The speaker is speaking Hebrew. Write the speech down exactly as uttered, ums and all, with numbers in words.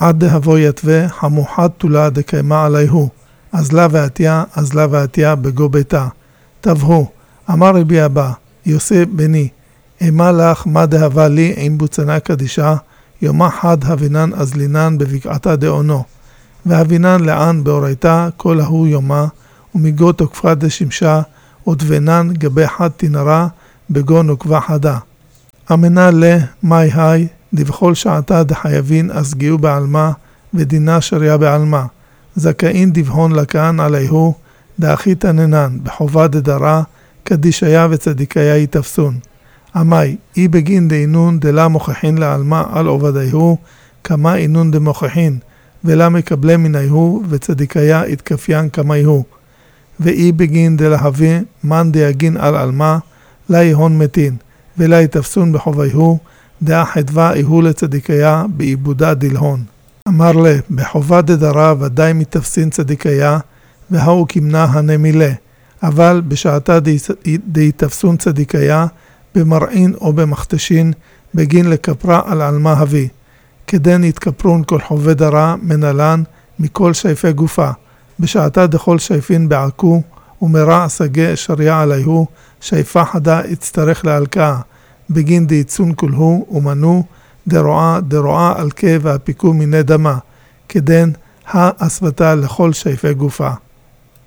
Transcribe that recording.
עד דהבו יתווה המוחד תולה דקיימה עליהו, אזלה ועתיה, אזלה ועתיה בגו ביתה. תבהו, אמר רבי אבא, יוסף בני, אמה לך מה דהבה לי עם בוצנה קדישה, יומה חד הבינן אזלינן בבקעתה דעונו, והבינן לען באורייתה כל ההוא יומה, ומגו תוקפה דשמשה, ודבנן גבי חד תנרה, בגו נוקבה חדה. אמנה לה, מי היי, דבכל שעתה דחייבין אסגיעו בעלמה, ודינה שריה בעלמה. זכאין דבהון לקן עליהו, דאחי תננן, בחובה דדרה, קדישיה וצדיקיה יתפסון. עמי, אי בגין דאינון דלה מוכחין לעלמה על עובדיהו, כמה אינון דמוכחין, ולה מקבלה מניהו, וצדיקיה יתקפיין כמיהו. ואי בגין דלהביא מן דיאגין על עלמה, לה יהון מתין, ולה יתפסון בחוביהו, דאה חדווה איהו לצדיקיה בעיבודה דלהון. אמר לה, בחובה דדרה ודאי מתפסין צדיקיה, והוא כמנה הנמילה, אבל בשעתה דיתפסון צדיקיה, במרעין או במחתשין, בגין לכפרה על עלמה הביא. כדן יתכפרון כל חובה דרה מנלן מכל שייפי גופה, בשעתה דכל שייפין בעקו, ומרע סגה שריה עליהו, שייפה חדה יצטרך להלקאה, בגין דייצון כולהו ומנו, דרועה דרועה על כאב והפיקו מיני דמה, כדן האסבתה לכל שייפי גופה.